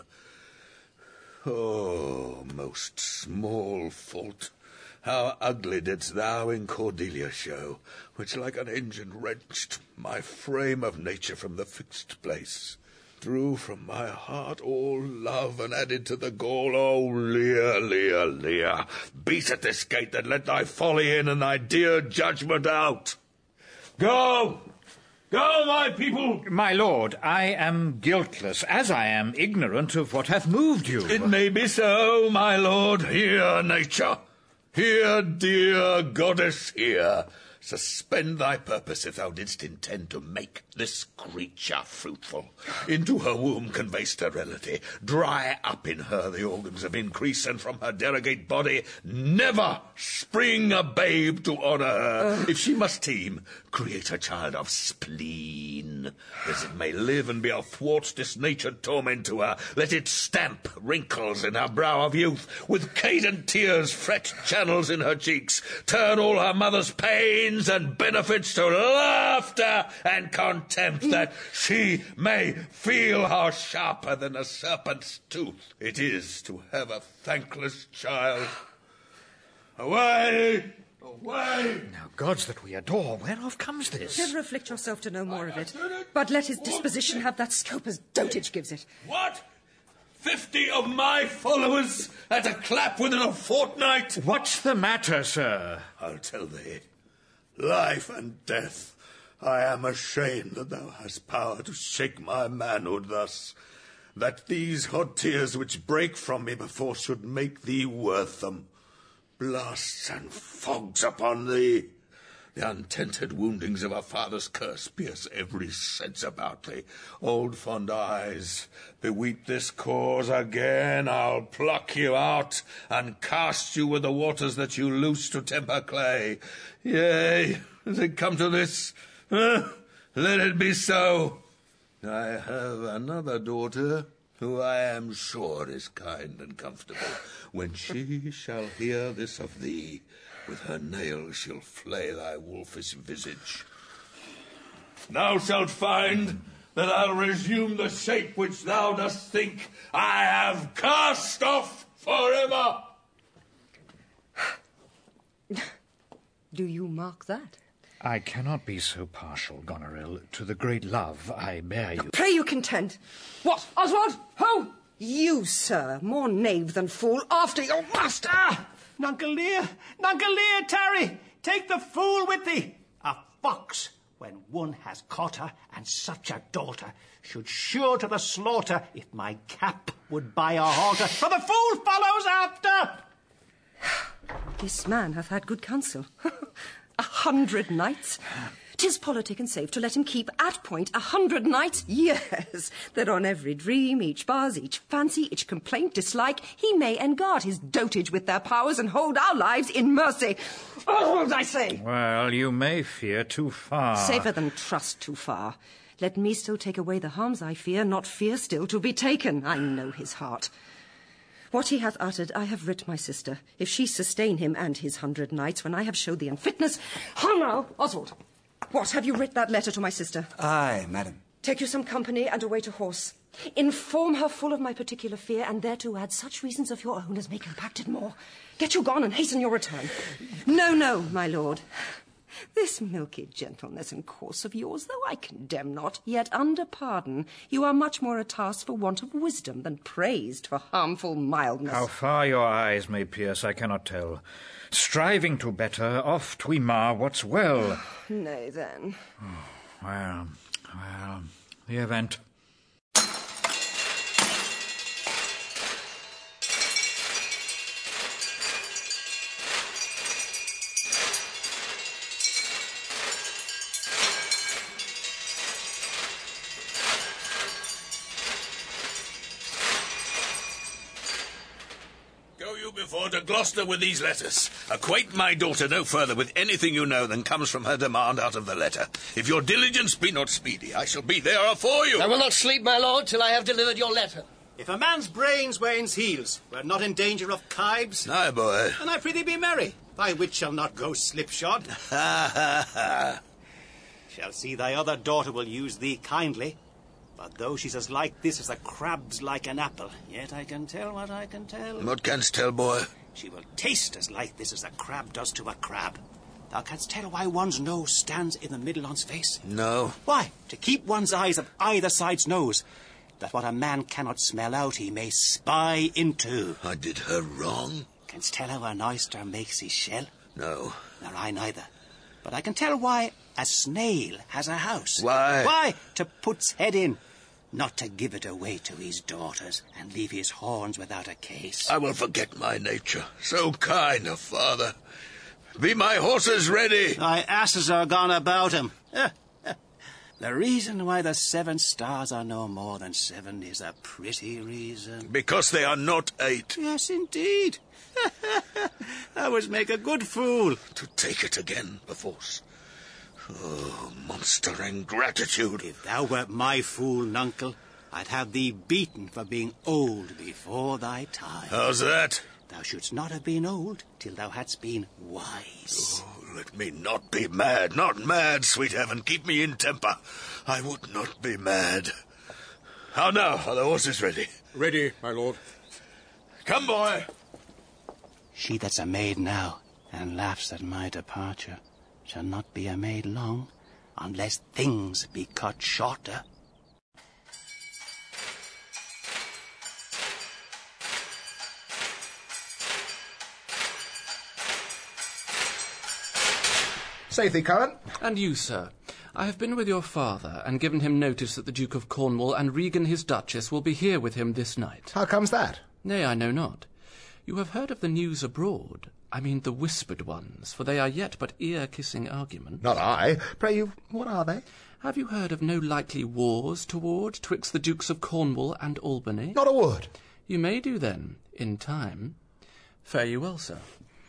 Oh, most small fault, how ugly didst thou in Cordelia show, which like an engine wrenched my frame of nature from the fixed place, drew from my heart all love, and added to the gall. Oh, Lear, Lear, Lear, beat at this gate that let thy folly in and thy dear judgment out. Go! Go, my people! My lord, I am guiltless, as I am ignorant of what hath moved you. It may be so, my lord. Hear, nature. Hear, dear goddess, hear. Suspend thy purpose if thou didst intend to make this creature fruitful. Into her womb convey sterility. Dry up in her the organs of increase, and from her derogate body never spring a babe to honour her. If she must teem, create a child of spleen, as it may live and be a thwart disnatured torment to her. Let it stamp wrinkles in her brow of youth, with cadent tears fret channels in her cheeks, turn all her mother's pains and benefits to laughter and contempt, that she may feel how sharper than a serpent's tooth it is to have a thankless child. Away! Away! Now, gods that we adore, whereof comes this? Never afflict yourself to know more of it, but let his disposition have that scope as dotage gives it. What? 50 of my followers at a clap within a fortnight? What's the matter, sir? I'll tell thee. Life and death, I am ashamed that thou hast power to shake my manhood thus, that these hot tears which break from me before should make thee worth them. Blasts and fogs upon thee! The untented woundings of a father's curse pierce every sense about thee. Old fond eyes, beweep this cause again. I'll pluck you out, and cast you with the waters that you loose to temper clay. Yea, has it come to this? Let it be so. I have another daughter, who I am sure is kind and comfortable. When she shall hear this of thee, with her nails she'll flay thy wolfish visage. Thou shalt find that I'll resume the shape which thou dost think I have cast off forever. Do you mark that? I cannot be so partial, Goneril, to the great love I bear you. Pray you content. What, Oswald? Who? You, sir, more knave than fool, after your master. Nuncle Lear, tarry! Take the fool with thee! A fox, when one has caught her, and such a daughter, should sure to the slaughter, if my cap would buy a halter, for the fool follows after! This man hath had good counsel. 100 knights? 'Tis politic and safe to let him keep at point 100 knights. Yes, that on every dream, each buzz, each fancy, each complaint, dislike, he may enguard his dotage with their powers and hold our lives in mercy. Oswald, I say! Well, you may fear too far. Safer than trust too far. Let me still take away the harms I fear, not fear still to be taken. I know his heart. What he hath uttered, I have writ my sister. If she sustain him and his 100 knights, when I have showed the unfitness... How now, Oswald? What, have you writ that letter to my sister? Aye, madam. Take you some company and away to horse. Inform her full of my particular fear, and thereto add such reasons of your own as may compact it more. Get you gone and hasten your return. No, no, my lord. This milky gentleness and course of yours, though I condemn not, yet under pardon, you are much more a task for want of wisdom than praised for harmful mildness. How far your eyes may pierce, I cannot tell. Striving to better, oft we mar what's well. Nay, then. Well, the event. Before to Gloucester with these letters. Acquaint my daughter no further with anything you know than comes from her demand out of the letter. If your diligence be not speedy, I shall be there afore you. I will not sleep, my lord, till I have delivered your letter. If a man's brains were in's heels, we're not in danger of kibes. Aye, boy. And I prithee be merry. Thy wit shall not go slipshod. Ha, ha, ha. Shall see thy other daughter will use thee kindly. But though she's as like this as the crab's like an apple, yet I can tell what I can tell. What canst tell, boy? She will taste as like this as a crab does to a crab. Thou canst tell why one's nose stands in the middle on's face? No. Why? To keep one's eyes of either side's nose, that what a man cannot smell out he may spy into. I did her wrong. Canst tell how an oyster makes his shell? No. Nor I neither. But I can tell why a snail has a house. Why? Why? To put's head in. Not to give it away to his daughters and leave his horns without a case. I will forget my nature. So kind a father. Be my horses ready? Thy asses are gone about him. The reason why the 7 stars are no more than 7 is a pretty reason. Because they are not 8. Yes, indeed. Thou wouldst make a good fool. To take it again, perforce. Oh, monster ingratitude. If thou wert my fool, nuncle, I'd have thee beaten for being old before thy time. How's that? Thou shouldst not have been old till thou hadst been wise. Oh, let me not be mad, not mad, sweet heaven. Keep me in temper. I would not be mad. How now? Are the horses ready? Ready, my lord. Come, boy. She that's a maid now and laughs at my departure shall not be a maid long, unless things be cut shorter. Safe thee, Curran. And you, sir. I have been with your father and given him notice that the Duke of Cornwall and Regan his Duchess will be here with him this night. How comes that? Nay, I know not. You have heard of the news abroad. I mean the whispered ones, for they are yet but ear-kissing argument. Not I. Pray you, what are they? Have you heard of no likely wars toward twixt the Dukes of Cornwall and Albany? Not a word. You may do then, in time. Fare you well, sir.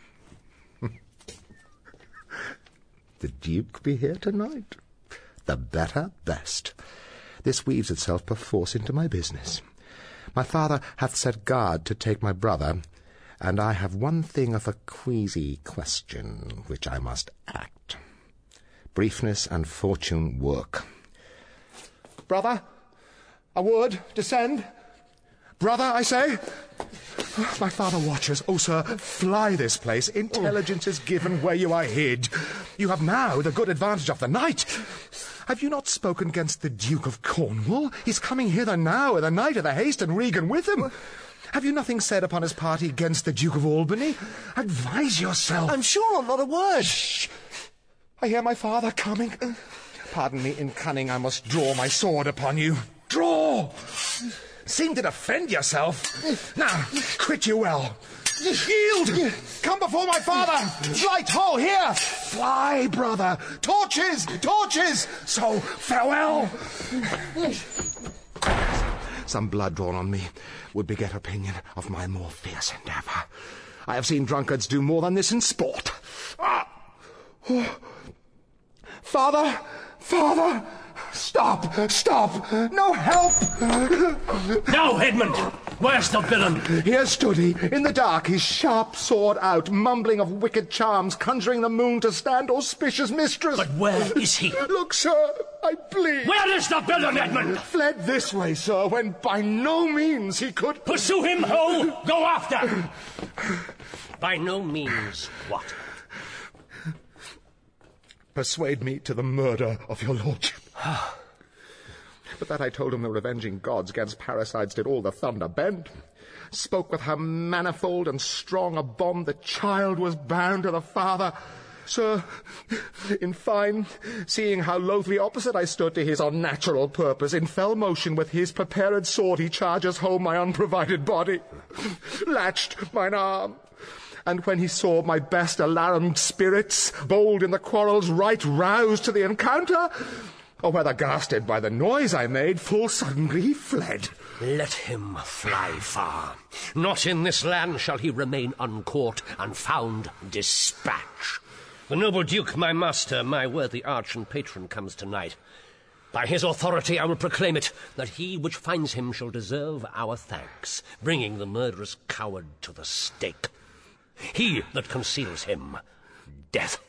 The Duke be here tonight? The better, best. This weaves itself perforce into my business. My father hath set guard to take my brother, and I have one thing of a queasy question which I must act. Briefness and fortune work. Brother, a word, descend. Brother, I say. My father watches. Oh, sir, fly this place. Intelligence is given where you are hid. You have now the good advantage of the night. Have you not spoken against the Duke of Cornwall? He's coming hither now, in the night of the haste, and Regan with him. Have you nothing said upon his party against the Duke of Albany? Advise yourself. I'm sure not a word. Shh. I hear my father coming. Pardon me, in cunning I must draw my sword upon you. Draw! Seem to defend yourself. Now, quit you well. Yield! Come before my father! Light, ho, here! Fly, brother! Torches! Torches! So, farewell! Some blood drawn on me would beget opinion of my more fierce endeavour. I have seen drunkards do more than this in sport. Father! Father! Stop! Stop! No help! Now, Edmund! Where's the villain? Here stood he, in the dark, his sharp sword out, mumbling of wicked charms, conjuring the moon to stand auspicious mistress. But where is he? Look, sir, I plead. Where is the villain, Edmund? Fled this way, sir, when by no means he could... Pursue him, ho! Go after! By no means what? Persuade me to the murder of your lordship. But that I told him the revenging gods against parricides did all the thunder bend. Spoke with how manifold and strong a bond the child was bound to the father. Sir, in fine, seeing how loathly opposite I stood to his unnatural purpose, in fell motion with his prepared sword he charges home my unprovided body, latched mine arm. And when he saw my best alarmed spirits, bold in the quarrels right roused to the encounter, or whether gasted by the noise I made, full suddenly he fled. Let him fly far. Not in this land shall he remain uncaught, unfound, dispatch. The noble Duke, my master, my worthy arch and patron, comes tonight. By his authority I will proclaim it, that he which finds him shall deserve our thanks, bringing the murderous coward to the stake. He that conceals him, death.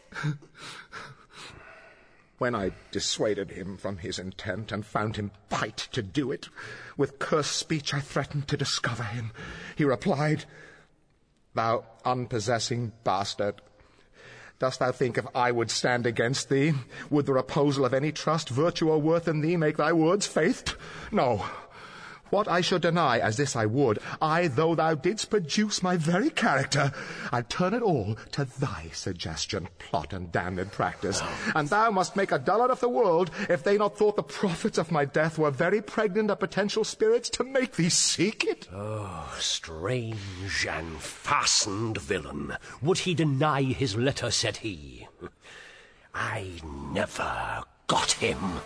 When I dissuaded him from his intent and found him fight to do it, with cursed speech I threatened to discover him. He replied, "Thou unpossessing bastard, dost thou think if I would stand against thee, would the reposal of any trust, virtue, or worth in thee make thy words faith? No. What I should deny, as this I would, I, though thou didst produce my very character, I'd turn it all to thy suggestion, plot, and damned practice. And thou must make a dullard of the world, if they not thought the prophets of my death were very pregnant of potential spirits to make thee seek it. Oh, strange and fastened villain. Would he deny his letter, said he. I never got him.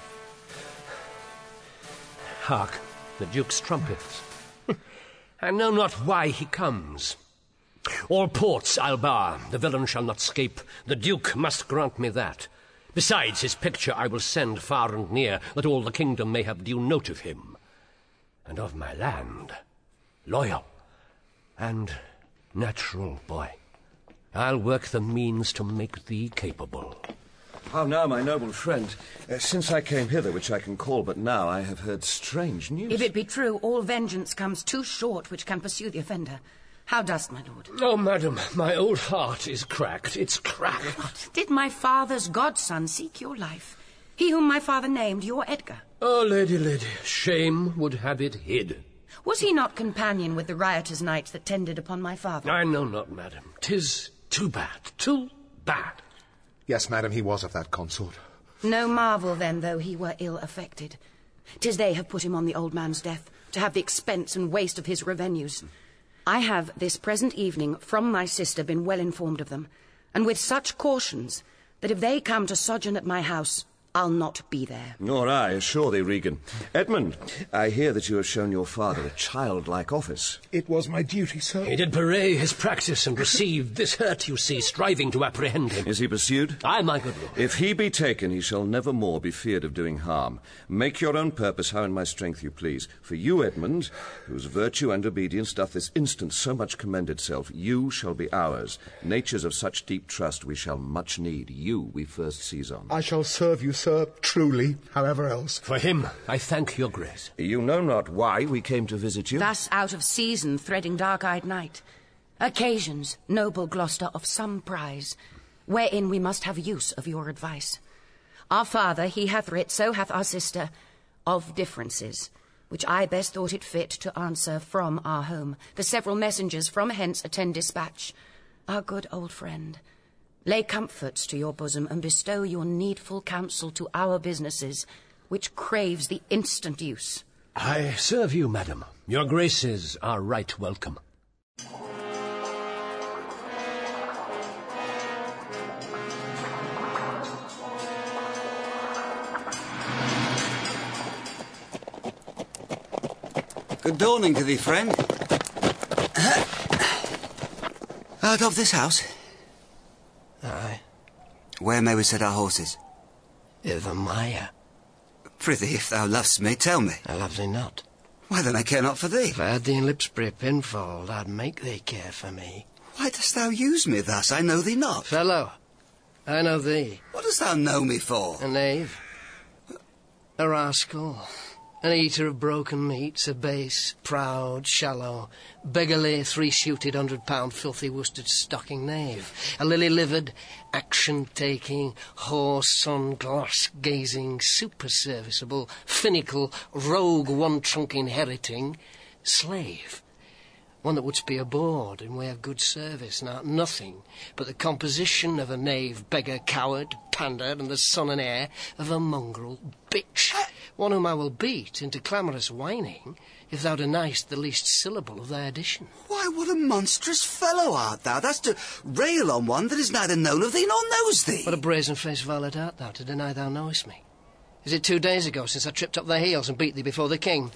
Hark. The Duke's trumpets. I know not why he comes. All ports I'll bar, the villain shall not scape. The Duke must grant me that. Besides, his picture I will send far and near, that all the kingdom may have due note of him. And of my land, loyal and natural boy, I'll work the means to make thee capable. How now, my noble friend? Since I came hither, which I can call but now, I have heard strange news. If it be true, all vengeance comes too short which can pursue the offender. How dost, my lord? Oh, madam, my old heart is cracked. It's cracked. What? Did my father's godson seek your life? He whom my father named your Edgar? Oh, lady, shame would have it hid. Was he not companion with the riotous knights that tended upon my father? I know not, madam. 'Tis too bad, too bad. Yes, madam, he was of that consort. No marvel, then, though he were ill affected. 'Tis they have put him on the old man's death, to have the expense and waste of his revenues. I have this present evening, from my sister, been well informed of them, and with such cautions, that if they come to sojourn at my house, I'll not be there. Nor I, assure thee, Regan. Edmund, I hear that you have shown your father a childlike office. It was my duty, sir. He did bewray his practice and received this hurt, you see, striving to apprehend him. Is he pursued? Aye, my good lord. If he be taken, he shall never more be feared of doing harm. Make your own purpose how in my strength you please. For you, Edmund, whose virtue and obedience doth this instant so much commend itself, you shall be ours. Natures of such deep trust we shall much need. You we first seize on. I shall serve you, sir, truly, however else. For him, I thank your grace. You know not why we came to visit you? Thus out of season, threading dark-eyed night. Occasions, noble Gloucester, of some prize, wherein we must have use of your advice. Our father, he hath writ, so hath our sister, of differences, which I best thought it fit to answer from our home. The several messengers from hence attend dispatch. Our good old friend, lay comforts to your bosom, and bestow your needful counsel to our businesses, which craves the instant use. I serve you, madam. Your graces are right welcome. Good dawning to thee, friend. Art of this house? Aye. Where may we set our horses? I' the mire. Prithee, if thou lovest me, tell me. I love thee not. Why, then I care not for thee. If I had thee in Lipsbury pinfold, I'd make thee care for me. Why dost thou use me thus? I know thee not. Fellow, I know thee. What dost thou know me for? A knave. A rascal. An eater of broken meats, a base, proud, shallow, beggarly, three-suited, £100 filthy worsted stocking knave. A lily-livered, action-taking, whoreson, glass-gazing, super-serviceable, finical, rogue, one-trunk inheriting slave. One that wouldst be abhorred in way of good service, nothing but the composition of a knave, beggar, coward, pander, and the son and heir of a mongrel bitch. One whom I will beat into clamorous whining if thou deniest the least syllable of thy addition. Why, what a monstrous fellow art thou! That's to rail on one that is neither known of thee nor knows thee. What a brazen-faced varlet art thou, to deny thou knowest me. Is it 2 days ago since I tripped up thy heels and beat thee before the king?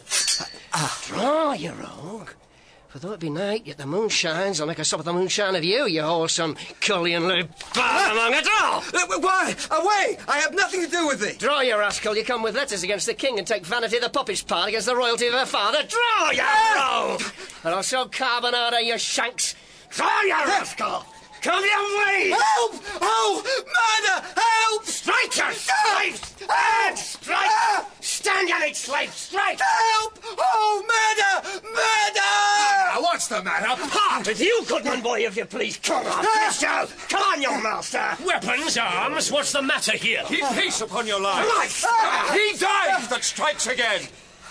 Draw, you rogue! For though it be night, yet the moon shines. I'll make a stop at the moonshine of you, you wholesome, cullion-lipped among it all! Why? Away! I have nothing to do with thee! Draw, you rascal. You come with letters against the king and take Vanity the puppet's part against the royalty of her father. Draw, you rogue! And also carbonada, you shanks. Draw, you rascal! Come your way! Help! Oh! Murder! Help! Strike, you slaves! And strike! Stand, you slave! Strike! Help! Oh, murder! Murder! What's the matter? Part with you, goodman boy, if you please. Come on, Crystal! Come on, young master! Weapons, arms, what's the matter here? Keep peace upon your life. He dies that strikes again.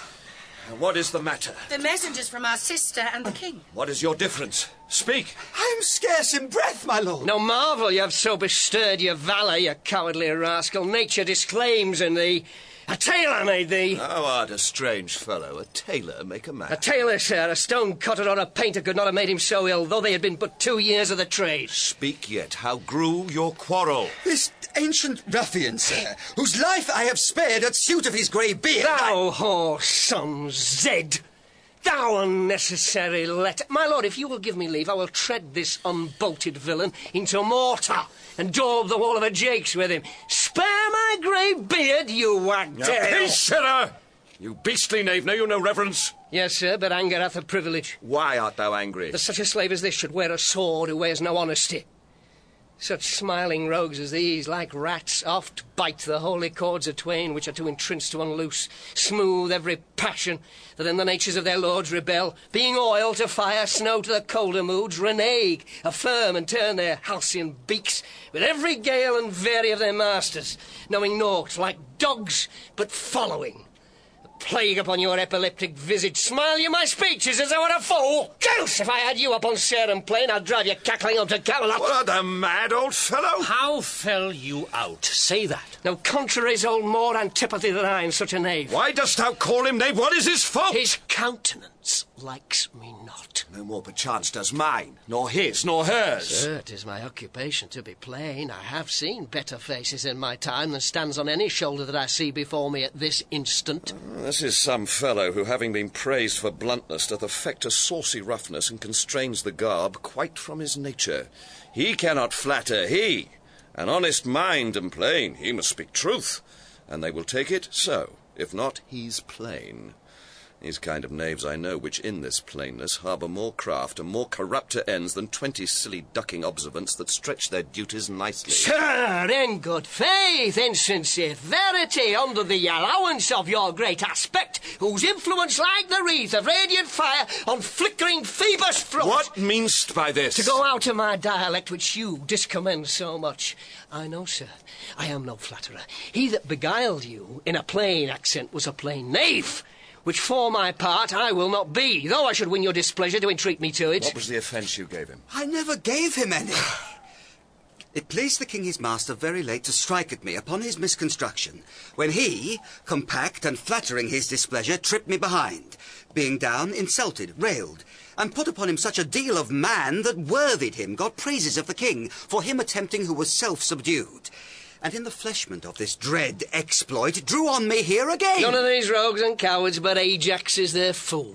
What is the matter? The messengers from our sister and the king. What is your difference? Speak. I am scarce in breath, my lord. No marvel you have so bestirred your valour, you cowardly rascal. Nature disclaims in thee. A tailor made thee. Thou art a strange fellow. A tailor make a man. A tailor, sir, a stone-cutter or a painter could not have made him so ill, though they had been but 2 years of the trade. Speak yet. How grew your quarrel? This ancient ruffian, sir, whose life I have spared at suit of his grey beard. Thou whoreson Zed! Thou unnecessary let... My lord, if you will give me leave, I will tread this unbolted villain into mortar and daub the wall of a jakes with him. Spare my grey beard, you wagtail! Peace, sirrah! You beastly knave, know you no reverence? Yes, sir, but anger hath a privilege. Why art thou angry? That such a slave as this should wear a sword who wears no honesty. Such smiling rogues as these, like rats, oft bite the holy cords of twain, which are too entrenched to unloose, smooth every passion, that in the natures of their lords rebel, being oil to fire, snow to the colder moods, renege, affirm and turn their halcyon beaks with every gale and vary of their masters, knowing naught, like dogs, but following. Plague upon your epileptic visage. Smile you my speeches as I were a fool. Goose, if I had you up on Sarum Plain, I'd drive you cackling up to Camelot. What, art thou mad, old fellow? How fell you out? Say that. No contraries hold more antipathy than I in such a knave. Why dost thou call him knave? What is his fault? His countenance likes me not. No more perchance does mine, nor his, nor hers. Sir, 'tis my occupation to be plain. I have seen better faces in my time than stands on any shoulder that I see before me at this instant. This is some fellow who, having been praised for bluntness, doth affect a saucy roughness and constrains the garb quite from his nature. He cannot flatter, he. An honest mind and plain, he must speak truth, and they will take it so. If not, he's plain. These kind of knaves I know, which in this plainness harbour more craft and more corrupter ends than 20 silly ducking observants that stretch their duties nicely. Sir, in good faith, in sincere verity, under the allowance of your great aspect, whose influence like the wreath of radiant fire on flickering Phoebus' front... What mean'st by this? To go out of my dialect, which you discommend so much. I know, sir, I am no flatterer. He that beguiled you in a plain accent was a plain knave, which for my part I will not be, though I should win your displeasure to entreat me to it. What was the offence you gave him? I never gave him any. It pleased the king his master very late to strike at me upon his misconstruction, when he, compact and flattering his displeasure, tripped me behind, being down, insulted, railed, and put upon him such a deal of man that worthied him, got praises of the king, for him attempting who was self-subdued. And in the fleshment of this dread exploit, drew on me here again. None of these rogues and cowards but Ajax is their fool.